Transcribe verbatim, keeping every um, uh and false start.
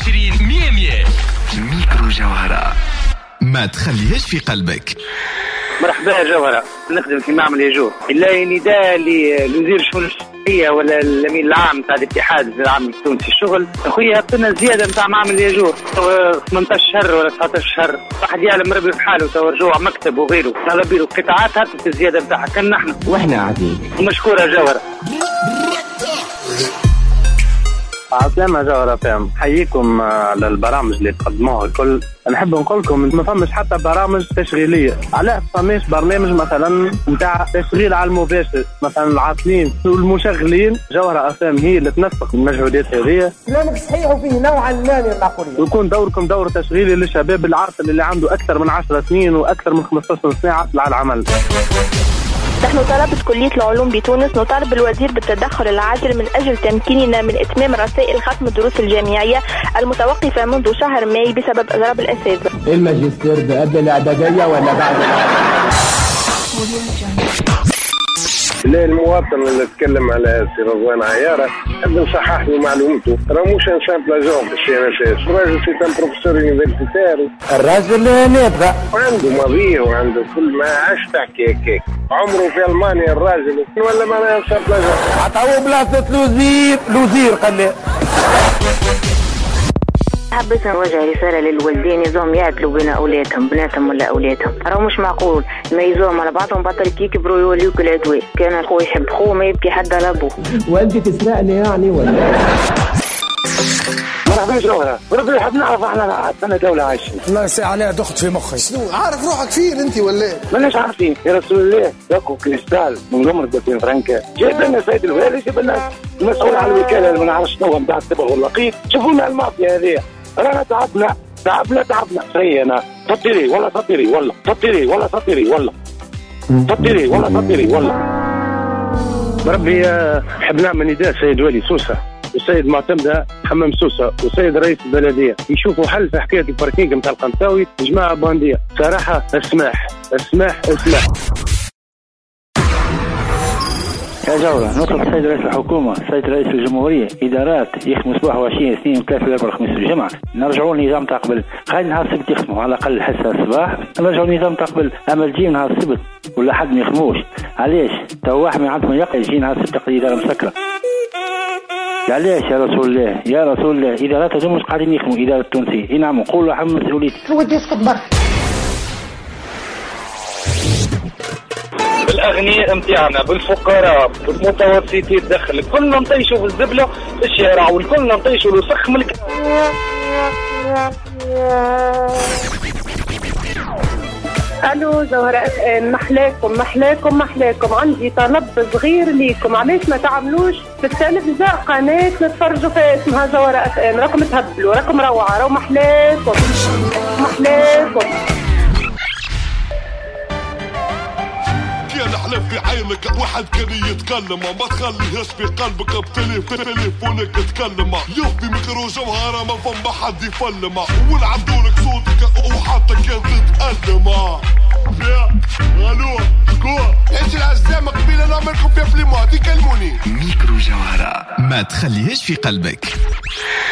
وعشرين مية مية. ميكرو جوهرة، ما تخليهاش في قلبك. مرحبا يا جوهرة، نخدم في معمل ياجور. بالله نداء لوزير الشؤون الاجتماعية ولا الأمين العام تاع الاتحاد العام التونسي الشغل، أخويا هبطنا زيادة نتاع معمل ياجور ثمانية عشر شهر ولا تسعة عشر شهر، واحد يعلم ربي في حاله تو رجوع مكتب وغيره، على بيرو قطاعات هبطت الزيادة نتاعها كان نحن واحنا قاعدين. مشكورة جوهرة. عسلامة جوهرة فهم، حييكم على البرامج اللي تقدموها الكل. نحب نقول لكم ما فمش حتى برامج تشغيلية. علاش فماش برنامج مثلا نتاع تشغيل على المباشر، مثلا العاطلين والمشغلين؟ جوهرة أفهم هي اللي تنسق المجهودات هذه. كلامك صحيح وفيه نوعا ما من المعقولية. ويكون دوركم دور تشغيلي للشباب العاطل اللي عنده أكثر من عشر سنين وأكثر من خمسة عشر سنة عاطل على العمل. نحن طلبة كلية العلوم بتونس نطالب الوزير بالتدخل العاجل من أجل تمكيننا من إتمام رسائل ختم الدروس الجامعية المتوقفة منذ شهر ماي بسبب إضراب الأساتذة. الماجستير قبل الإعدادية ولا بعد؟ لا، المواطن اللي تكلم على سي رضوان عيارة نحب نصحح له معلومته، راه مش ان سامبل جون في السي ان اس اس، الراجل سي ان بروفيسور يونيفرسيتير، الراجل نابغة وعنده ماضيه وعنده كل ما عاش تحكي هيك، عمره في المانيا الراجل ولا ما ان سامبل جون. عطاوه بلاصة لوزير، لوزير قال لي. حبيت نوجه رسالة للوالدين يزوم يعدلوا بين أولادهم بناتهم ولا أولادهم، راهو مش معقول ما يزوم على بعضهم بعد كي يكبروا يوليوك العدوى، كان الخوي يحب خوه ما يبكي حد على أبوه. وأنت تسرقني يعني ولا؟ مرحبا جوهرة، وربي نحب نعرف احنا أنا دولة عايشين. الله يسعى عليها ضغط في مخي. شنو عارف روحك فين انت ولا؟ ماناش عارفين يا رسول الله. داكو كريستال من عمر باتين فرنكا جايب لنا سيد الوالي، جايب لنا المسؤول على الوكالة اللي ما نعرفش شنو نتاع الصبغ واللقيط، شوفوا لنا المافيا هذه. رانا تعبنا تعبنا تعبنا سينا. فطري ولا فطري ولا فطري ولا فطري ولا فطري ولا فطري ولا. بربي حب نعمل نداء سيد والي سوسة والسيد معتمدة حمام سوسة والسيد رئيس البلدية يشوفوا حل في حكاية الباركينج نتاع القنطاوي. جماعة باندية صراحة اسمح اسمح اسمح. يا جولة نطلب السيد رئيس الحكومة، السيد رئيس الجمهورية، إدارات يخدموا سباح وعشية اثنين وثلاثة وأربعة الخميس والجمعة، نرجعوا للنظام تاع قبل. خلي نهار السبت يخدموا على الأقل حصة الصباح، نرجعوا للنظام تاع قبل. أما تجي نهار السبت ولا حد ما يخدموش، علاش؟ تو واحد من عندهم يقع يجي نهار السبت تقضي إدارة مسكرة. علاش يا رسول الله يا رسول الله؟ إدارات هذوما مش قاعدين يخدموا إدارة التونسية. إي نعم نقولوا حمل مسؤوليتي. ودي اسكت برك. بالأغنياء متاعنا، بالفقراء، بالمتوسطي الدخل، كلنا نطيشوا في الزبلة في الشارع والكلنا نطيشوا الوسخ من الك... الو جوهرة، محلاكم محلاكم محلاكم. عندي طلب صغير ليكم، علاش ما تعملوش في التلفزة قناة نتفرجوا فيها اسمها جوهرة اف ام؟ راكم تهبلوا، راكم روعة، راهو محلاكم محلاكم. نحلف في عينك واحد كان يتكلم، ما تخليهاش في قلبك بتليف تليفونك تكلم. يوفي ميكرو جوهرة ما فما حد يفلم، ونعدولك صوتك وحتى كان تتألم. الو كو ايش العزام قبيله نعملكم في فيلمات يكلموني. ميكرو جوهرة، ما تخليهاش في قلبك.